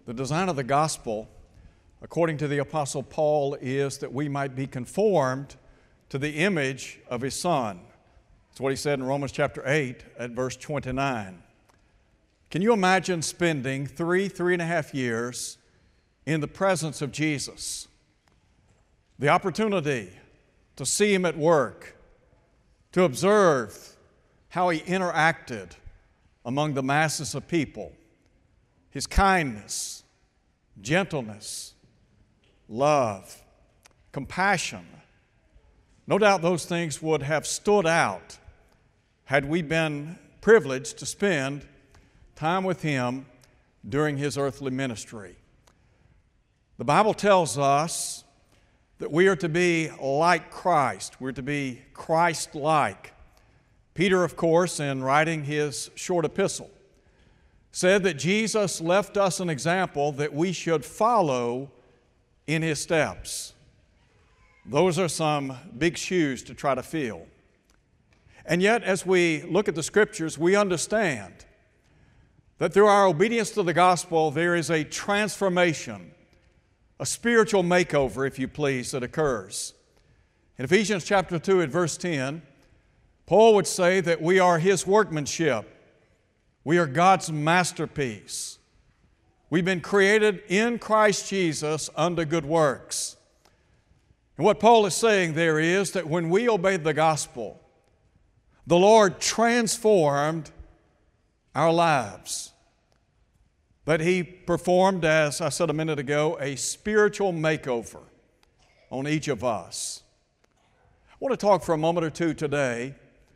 The design of the gospel, according to the Apostle Paul, is that we might be conformed to the image of His Son. That's what he said in Romans chapter 8 at verse 29. Can you imagine spending 3.5 years in the presence of Jesus? The opportunity to see Him at work, to observe how He interacted among the masses of people, His kindness, gentleness, love, compassion. No doubt those things would have stood out had we been privileged to spend time with Him during His earthly ministry. The Bible tells us that we are to be like Christ. We're to be Christ-like. Peter, of course, in writing his short epistle, said that Jesus left us an example that we should follow in His steps. Those are some big shoes to try to fill. And yet, as we look at the Scriptures, we understand that through our obedience to the gospel, there is a transformation, a spiritual makeover, if you please, that occurs. In Ephesians chapter 2 at verse 10, Paul would say that we are His workmanship. We are God's masterpiece. We've been created in Christ Jesus unto good works. And what Paul is saying there is that when we obeyed the gospel, the Lord transformed our lives. That He performed, as I said a minute ago, a spiritual makeover on each of us. I want to talk for a moment or two today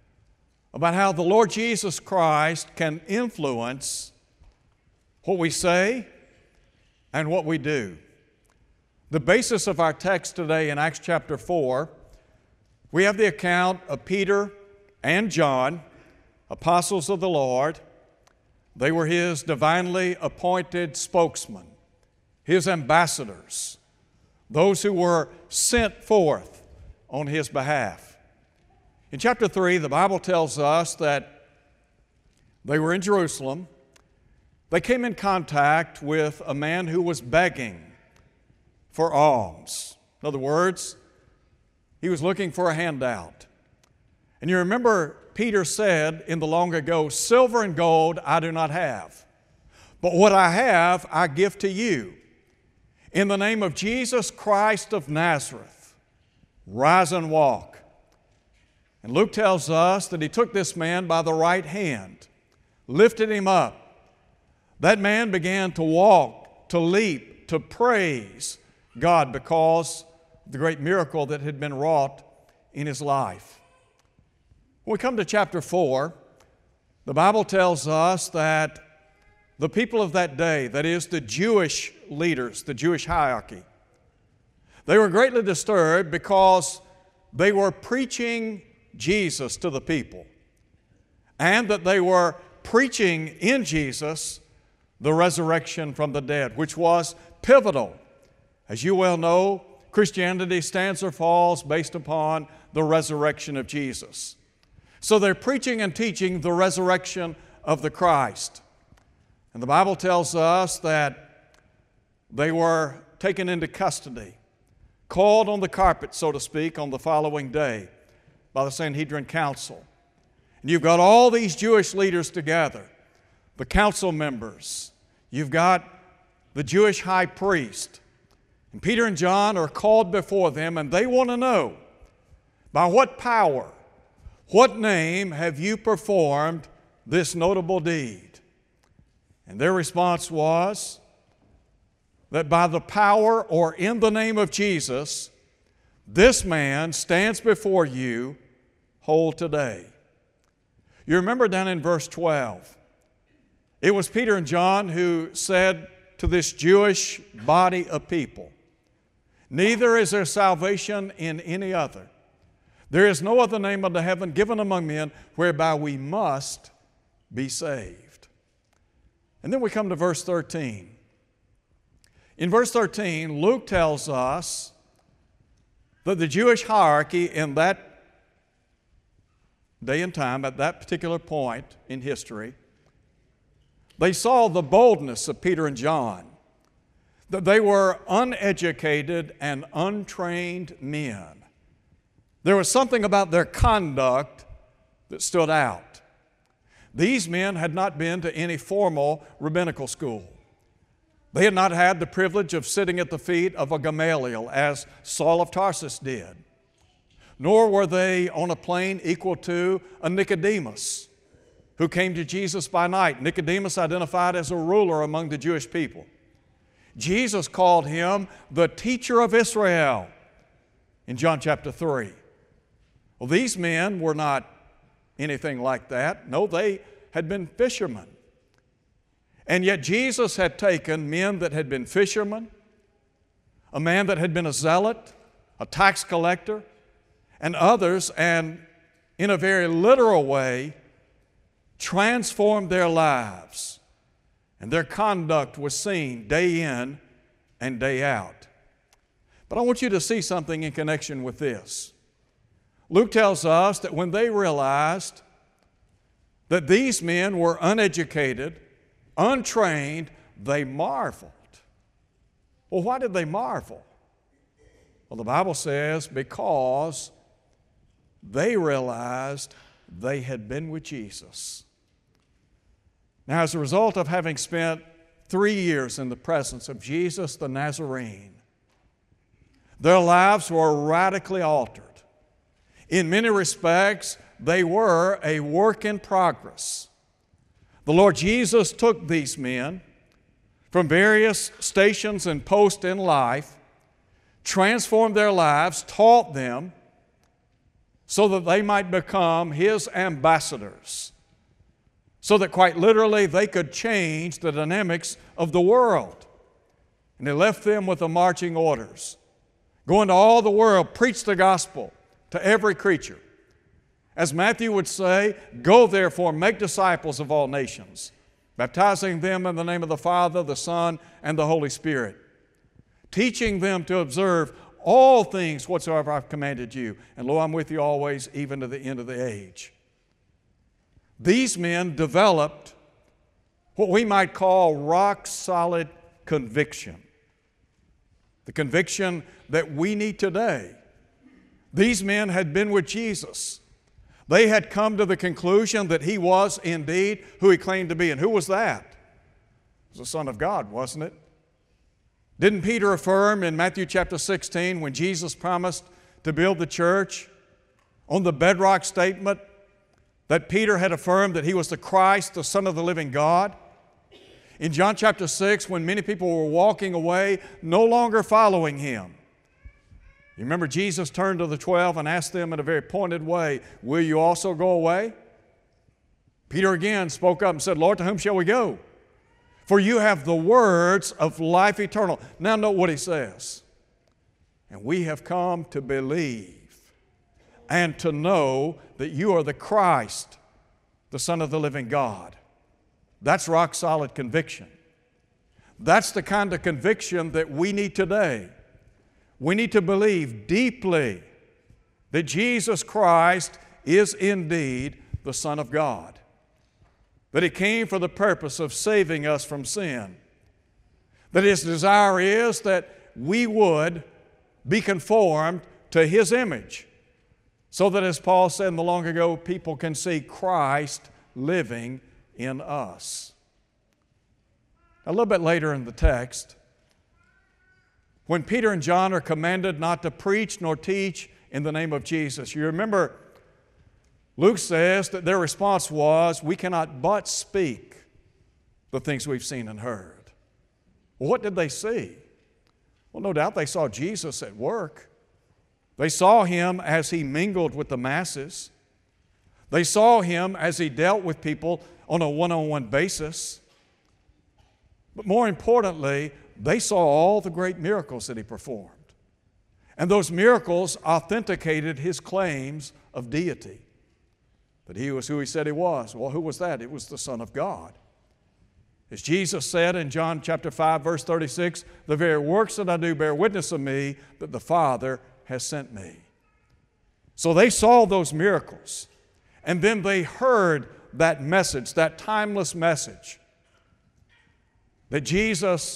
about how the Lord Jesus Christ can influence what we say and what we do. The basis of our text today in Acts chapter 4, we have the account of Peter and John, apostles of the Lord. They were His divinely appointed spokesmen, His ambassadors, those who were sent forth on His behalf. In chapter 3, the Bible tells us that they were in Jerusalem. They came in contact with a man who was begging for alms. In other words, he was looking for a handout. And you remember Peter said in the long ago, "Silver and gold I do not have, but what I have I give to you. In the name of Jesus Christ of Nazareth, rise and walk." And Luke tells us that he took this man by the right hand, lifted him up. That man began to walk, to leap, to praise God because of the great miracle that had been wrought in his life. When we come to chapter 4, the Bible tells us that the people of that day, that is the Jewish leaders, the Jewish hierarchy, they were greatly disturbed because they were preaching Jesus to the people, and that they were preaching in Jesus the resurrection from the dead, which was pivotal. As you well know, Christianity stands or falls based upon the resurrection of Jesus. So they're preaching and teaching the resurrection of the Christ. And the Bible tells us that they were taken into custody, called on the carpet, so to speak, on the following day by the Sanhedrin Council. And you've got all these Jewish leaders together, the council members. You've got the Jewish high priest. And Peter and John are called before them, and they want to know, by what power, what name have you performed this notable deed? And their response was that by the power or in the name of Jesus, this man stands before you whole today. You remember down in verse 12, it was Peter and John who said to this Jewish body of people, "Neither is there salvation in any other. There is no other name under heaven given among men whereby we must be saved." And then we come to verse 13. In verse 13, Luke tells us that the Jewish hierarchy in that day and time, at that particular point in history, they saw the boldness of Peter and John. that they were uneducated and untrained men. There was something about their conduct that stood out. These men had not been to any formal rabbinical school. They had not had the privilege of sitting at the feet of a Gamaliel as Saul of Tarsus did. Nor were they on a plane equal to a Nicodemus who came to Jesus by night. Nicodemus identified as a ruler among the Jewish people. Jesus called him the teacher of Israel in John chapter 3. Well, these men were not anything like that. No, they had been fishermen. And yet Jesus had taken men that had been fishermen, a man that had been a zealot, a tax collector, and others, and in a very literal way, transformed their lives. And their conduct was seen day in and day out. But I want you to see something in connection with this. Luke tells us that when they realized that these men were uneducated, untrained, they marveled. Well, why did they marvel? Well, the Bible says because they realized they had been with Jesus. Now, as a result of having spent 3 years in the presence of Jesus the Nazarene, their lives were radically altered. In many respects, they were a work in progress. The Lord Jesus took these men from various stations and posts in life, transformed their lives, taught them so that they might become His ambassadors, so that quite literally they could change the dynamics of the world. And He left them with the marching orders. Go into all the world, preach the gospel to every creature. As Matthew would say, go therefore, make disciples of all nations, baptizing them in the name of the Father, the Son, and the Holy Spirit, teaching them to observe all things whatsoever I've commanded you. And lo, I'm with you always, even to the end of the age. These men developed what we might call rock-solid conviction. The conviction that we need today. These men had been with Jesus. They had come to the conclusion that He was indeed who He claimed to be. And who was that? It was the Son of God, wasn't it? Didn't Peter affirm in Matthew chapter 16 when Jesus promised to build the church on the bedrock statement that Peter had affirmed that He was the Christ, the Son of the living God? In John chapter 6, when many people were walking away, no longer following Him, you remember Jesus turned to the 12 and asked them in a very pointed way, will you also go away? Peter again spoke up and said, Lord, to whom shall we go? For you have the words of life eternal. Now note what he says. And we have come to believe and to know that you are the Christ, the Son of the living God. That's rock-solid conviction. That's the kind of conviction that we need today. We need to believe deeply that Jesus Christ is indeed the Son of God, that He came for the purpose of saving us from sin, that His desire is that we would be conformed to His image, so that, as Paul said in the long ago, people can see Christ living in us. A little bit later in the text, when Peter and John are commanded not to preach nor teach in the name of Jesus, you remember Luke says that their response was, we cannot but speak the things we've seen and heard. Well, what did they see? Well, no doubt they saw Jesus at work. They saw Him as He mingled with the masses. They saw Him as He dealt with people on a one-on-one basis. But more importantly, they saw all the great miracles that He performed. And those miracles authenticated His claims of deity, that He was who He said He was. Well, who was that? It was the Son of God. As Jesus said in John chapter 5, verse 36, the very works that I do bear witness of me that the Father has sent me. So they saw those miracles, and then they heard that message, that timeless message, that Jesus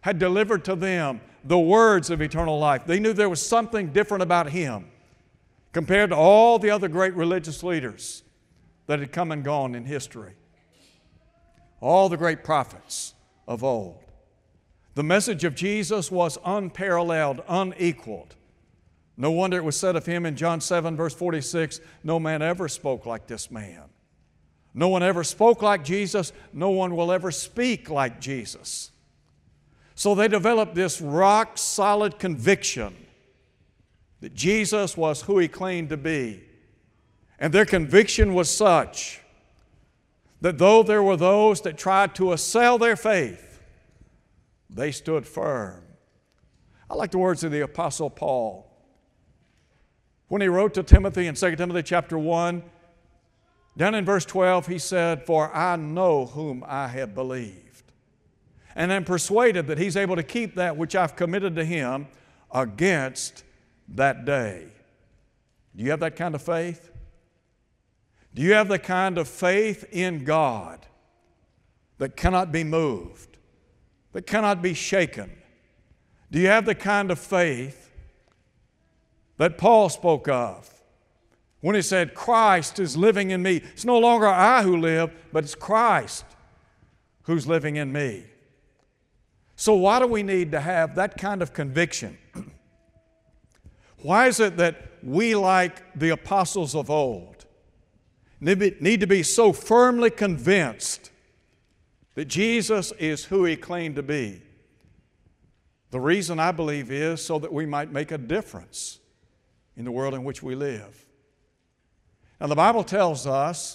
had delivered to them the words of eternal life. They knew there was something different about Him compared to all the other great religious leaders that had come and gone in history. All the great prophets of old. The message of Jesus was unparalleled, unequaled. No wonder it was said of Him in John 7, verse 46, no man ever spoke like this man. No one ever spoke like Jesus. No one will ever speak like Jesus. So they developed this rock-solid conviction that Jesus was who He claimed to be. And their conviction was such that though there were those that tried to assail their faith, they stood firm. I like the words of the Apostle Paul. When he wrote to Timothy in 2 Timothy chapter 1, down in verse 12, he said, "For I know whom I have believed, and am persuaded that He's able to keep that which I've committed to Him against that day." Do you have that kind of faith? Do you have the kind of faith in God that cannot be moved, that cannot be shaken? Do you have the kind of faith that Paul spoke of when he said, "Christ is living in me"? It's no longer I who live, but it's Christ who's living in me. So why do we need to have that kind of conviction? Why is it that we, like the apostles of old, need to be so firmly convinced that Jesus is who He claimed to be? The reason, I believe, is so that we might make a difference in the world in which we live. Now, the Bible tells us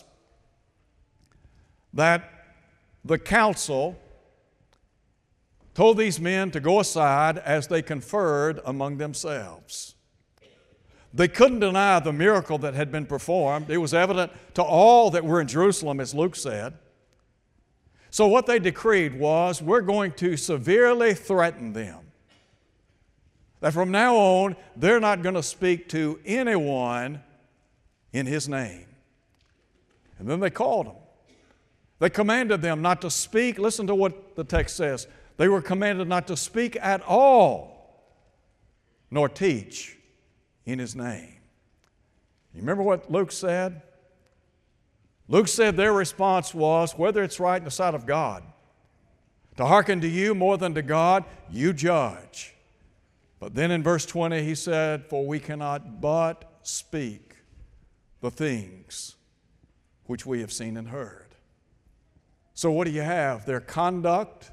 that the council told these men to go aside as they conferred among themselves. They couldn't deny the miracle that had been performed. It was evident to all that were in Jerusalem, as Luke said. So what they decreed was, we're going to severely threaten them. That from now on, they're not going to speak to anyone in His name. And then they called them. They commanded them not to speak. Listen to what the text says. They were commanded not to speak at all, nor teach in His name. You remember what Luke said? Luke said their response was, whether it's right in the sight of God, to hearken to you more than to God, you judge. But then in verse 20 he said, for we cannot but speak the things which we have seen and heard. So what do you have? Their conduct,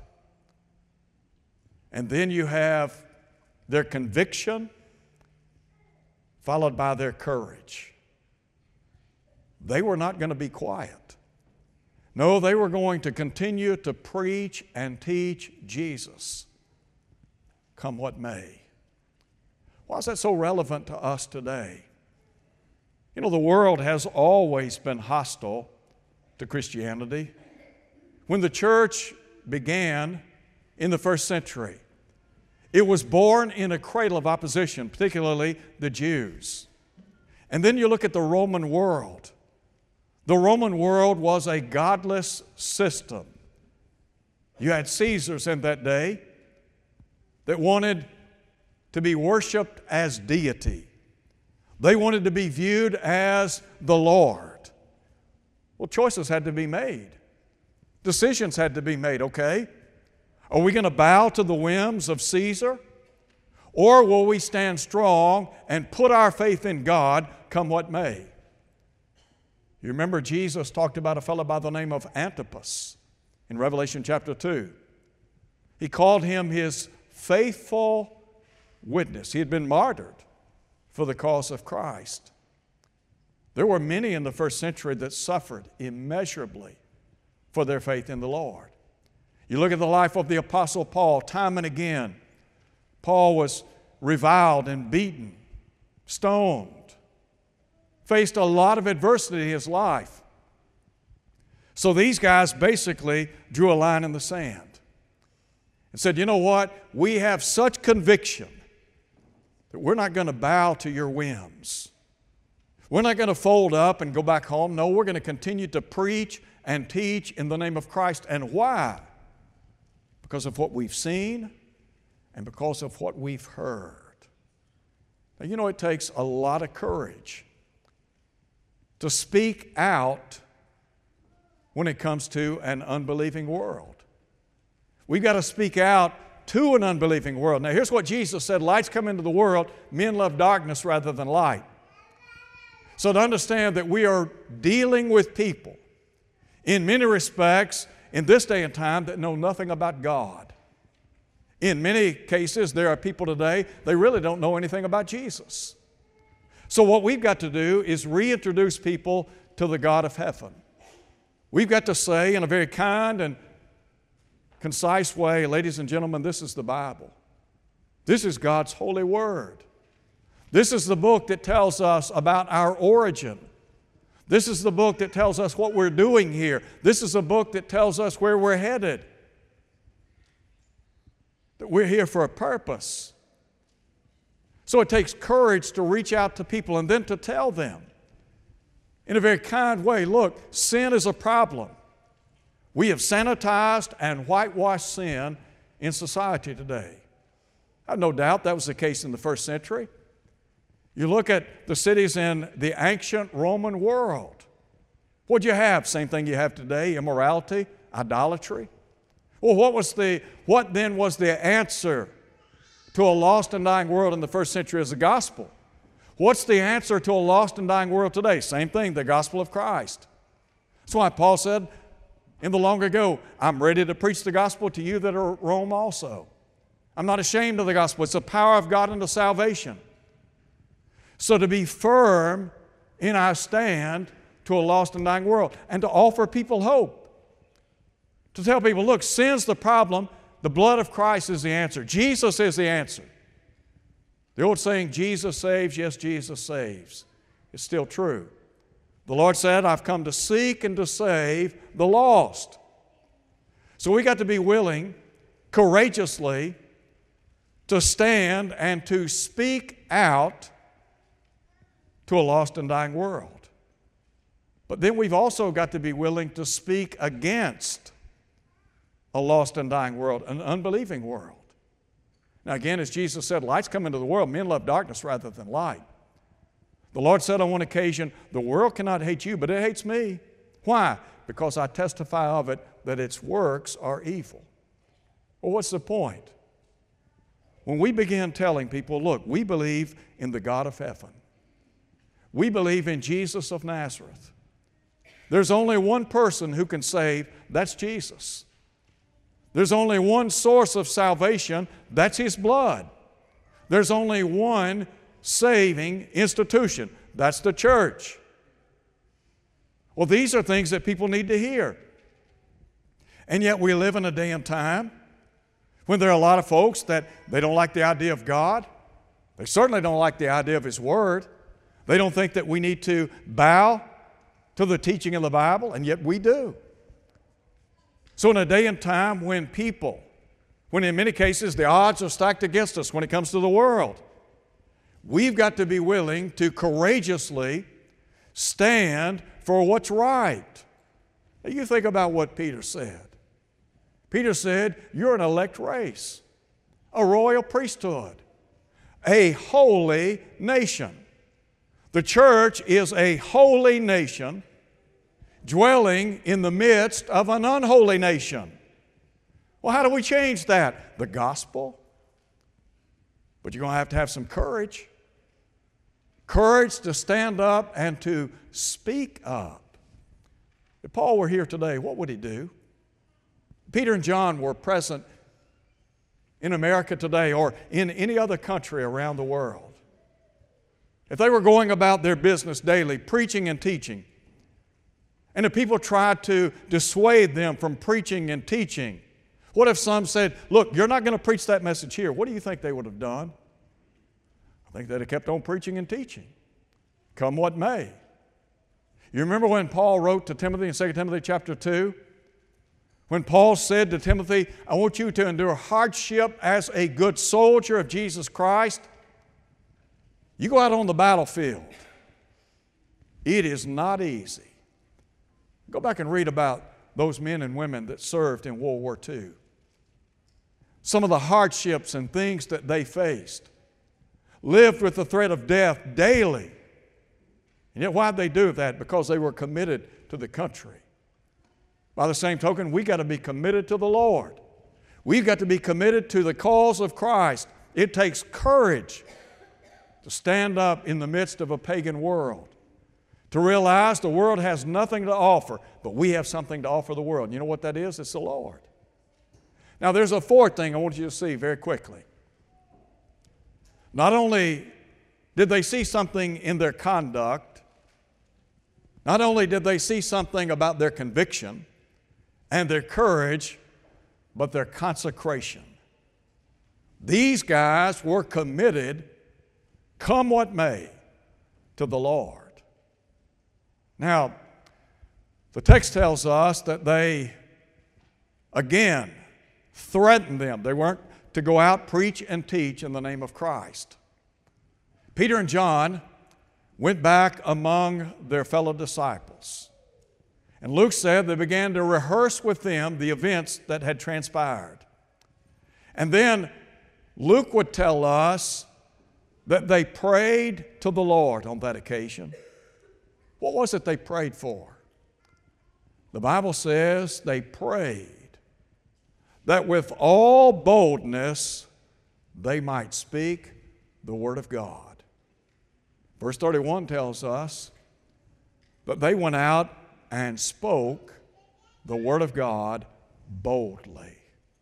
and then you have their conviction, followed by their courage. They were not going to be quiet. No, they were going to continue to preach and teach Jesus, come what may. Why is that so relevant to us today? You know, the world has always been hostile to Christianity. When the church began in the first century, it was born in a cradle of opposition, particularly the Jews. And then you look at the Roman world. The Roman world was a godless system. You had Caesars in that day that wanted to be worshiped as deity. They wanted to be viewed as the Lord. Well, choices had to be made. Decisions had to be made, okay? Are we going to bow to the whims of Caesar? Or will we stand strong and put our faith in God, come what may? You remember Jesus talked about a fellow by the name of Antipas in Revelation chapter 2. He called him His faithful witness. He had been martyred for the cause of Christ. There were many in the first century that suffered immeasurably for their faith in the Lord. You look at the life of the Apostle Paul, time and again, Paul was reviled and beaten, stoned, faced a lot of adversity in his life. So these guys basically drew a line in the sand and said, you know what? We have such conviction that we're not going to bow to your whims. We're not going to fold up and go back home. No, we're going to continue to preach and teach in the name of Christ. And why? Because of what we've seen and because of what we've heard. Now, you know, it takes a lot of courage to speak out when it comes to an unbelieving world. We've got to speak out to an unbelieving world. Now, here's what Jesus said: light's come into the world, men love darkness rather than light. So to understand that we are dealing with people in many respects in this day and time that know nothing about God. In many cases, there are people today, they really don't know anything about Jesus. So what we've got to do is reintroduce people to the God of heaven. We've got to say in a very kind and concise way, ladies and gentlemen, this is the Bible. This is God's holy word. This is the book that tells us about our origin. This is the book that tells us what we're doing here. This is a book that tells us where we're headed. That we're here for a purpose. So it takes courage to reach out to people and then to tell them in a very kind way, look, sin is a problem. We have sanitized and whitewashed sin in society today. I have no doubt that was the case in the first century. You look at the cities in the ancient Roman world. What'd you have? Same thing you have today: immorality, idolatry. Well, what then was the answer to a lost and dying world in the first century as the gospel? What's the answer to a lost and dying world today? Same thing, the gospel of Christ. That's why Paul said in the long ago, I'm ready to preach the gospel to you that are at Rome also. I'm not ashamed of the gospel. It's the power of God unto salvation. So to be firm in our stand to a lost and dying world and to offer people hope. To tell people, look, sin's the problem. The blood of Christ is the answer. Jesus is the answer. The old saying, Jesus saves, yes, Jesus saves, is still true. The Lord said, I've come to seek and to save the lost. So we got to be willing, courageously, to stand and to speak out to a lost and dying world. But then we've also got to be willing to speak against a lost and dying world, an unbelieving world. Now again, as Jesus said, light's come into the world. Men love darkness rather than light. The Lord said on one occasion, the world cannot hate you, but it hates me. Why? Because I testify of it that its works are evil. Well, what's the point? When we begin telling people, look, we believe in the God of heaven. We believe in Jesus of Nazareth. There's only one person who can save, that's Jesus. There's only one source of salvation, that's His blood. There's only one saving institution, that's the church. Well, these are things that people need to hear. And yet we live in a day and time when there are a lot of folks that they don't like the idea of God. They certainly don't like the idea of His Word. They don't think that we need to bow to the teaching of the Bible, and yet we do. So in a day and time when in many cases the odds are stacked against us when it comes to the world, we've got to be willing to courageously stand for what's right. Now you think about what Peter said. Peter said, you're an elect race, a royal priesthood, a holy nation. The church is a holy nation dwelling in the midst of an unholy nation. Well, how do we change that? The gospel. But you're going to have some courage. Courage to stand up and to speak up. If Paul were here today, what would he do? Peter and John were present in America today or in any other country around the world. If they were going about their business daily, preaching and teaching, and if people tried to dissuade them from preaching and teaching, what if some said, look, you're not going to preach that message here? What do you think they would have done? I think they'd have kept on preaching and teaching, come what may. You remember when Paul wrote to Timothy in 2 Timothy chapter 2? When Paul said to Timothy, I want you to endure hardship as a good soldier of Jesus Christ. You go out on the battlefield. It is not easy. Go back and read about those men and women that served in World War II. some of the hardships and things that they faced, lived with the threat of death daily. And yet why did they do that? Because they were committed to the country. By the same token, we got to be committed to the Lord. We've got to be committed to the cause of Christ. It takes courage to stand up in the midst of a pagan world, to realize the world has nothing to offer, but we have something to offer the world. You know what that is? It's the Lord. Now, there's a fourth thing I want you to see very quickly. Not only did they see something in their conduct, not only did they see something about their conviction and their courage, but their consecration. These guys were committed, come what may, to the Lord. Now, the text tells us that they, again, threatened them. They weren't to go out, preach, and teach in the name of Christ. Peter and John went back among their fellow disciples. And Luke said they began to rehearse with them the events that had transpired. And then Luke would tell us that they prayed to the Lord on that occasion. What was it they prayed for? The Bible says they prayed that with all boldness they might speak the Word of God. Verse 31 tells us that they went out and spoke the Word of God boldly.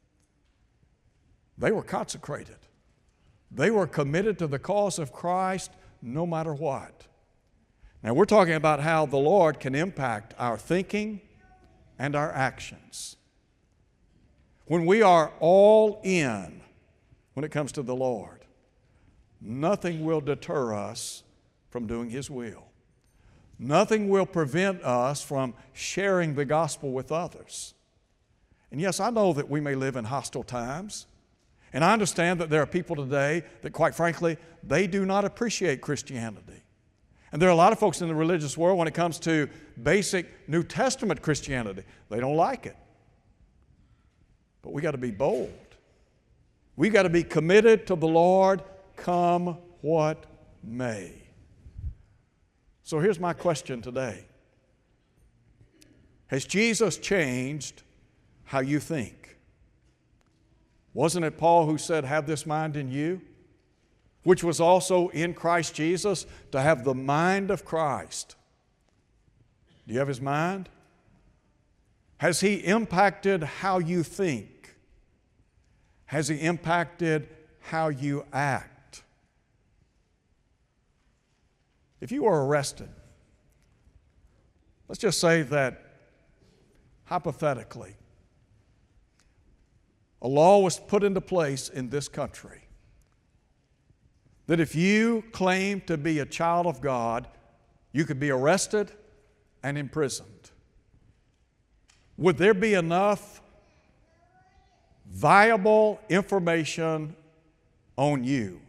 They were consecrated. They were committed to the cause of Christ no matter what. Now, we're talking about how the Lord can impact our thinking and our actions. When we are all in when it comes to the Lord, nothing will deter us from doing His will. Nothing will prevent us from sharing the gospel with others. And yes, I know that we may live in hostile times. And I understand that there are people today that, quite frankly, they do not appreciate Christianity. And there are a lot of folks in the religious world, when it comes to basic New Testament Christianity, they don't like it. But we got to be bold. We got to be committed to the Lord, come what may. So here's my question today. Has Jesus changed how you think? Wasn't it Paul who said, have this mind in you, which was also in Christ Jesus, to have the mind of Christ? Do you have His mind? Has He impacted how you think? Has He impacted how you act? If you were arrested, let's just say that, hypothetically, a law was put into place in this country that if you claim to be a child of God, you could be arrested and imprisoned. Would there be enough viable information on you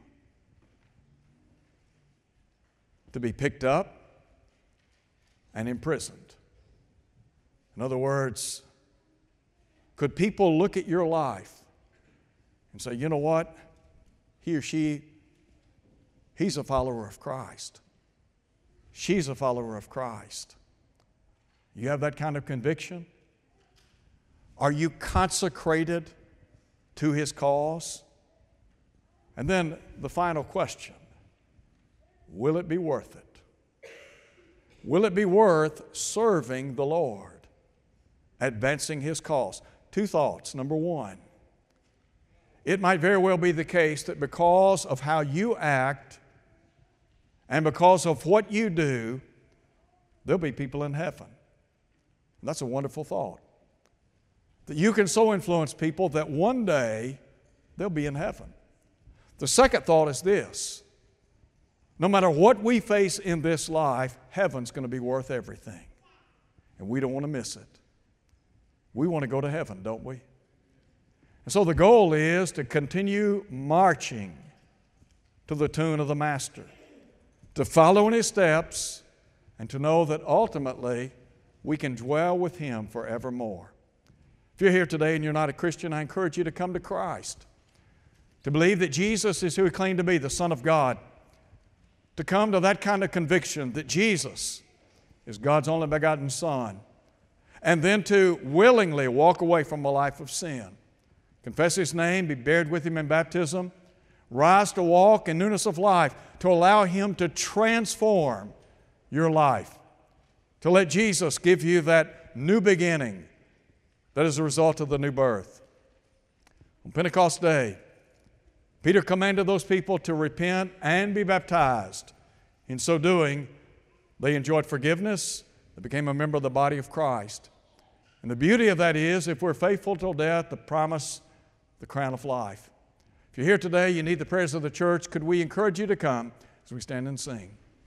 to be picked up and imprisoned? In other words, could people look at your life and say, you know what? He or she, he's a follower of Christ. She's a follower of Christ. You have that kind of conviction? Are you consecrated to His cause? And then the final question, will it be worth it? Will it be worth serving the Lord, advancing His cause? Two thoughts. Number one, it might very well be the case that because of how you act and because of what you do, there'll be people in heaven. And that's a wonderful thought. That you can so influence people that one day they'll be in heaven. The second thought is this: no matter what we face in this life, heaven's going to be worth everything. And we don't want to miss it. We want to go to heaven, don't we? And so the goal is to continue marching to the tune of the Master, to follow in His steps, and to know that ultimately we can dwell with Him forevermore. If If you're here today and you're not a Christian, I encourage you to come to Christ, to believe that Jesus is who He claimed to be, the Son of God, to come to that kind of conviction that Jesus is God's only begotten Son, and then to willingly walk away from a life of sin. Confess His name, be buried with Him in baptism, rise to walk in newness of life, to allow Him to transform your life, to let Jesus give you that new beginning that is a result of the new birth. On Pentecost Day, Peter commanded those people to repent and be baptized. In so doing, they enjoyed forgiveness. They became a member of the body of Christ. And the beauty of that is, if we're faithful till death, the promise, the crown of life. If you're here today, you need the prayers of the church, could we encourage you to come as we stand and sing?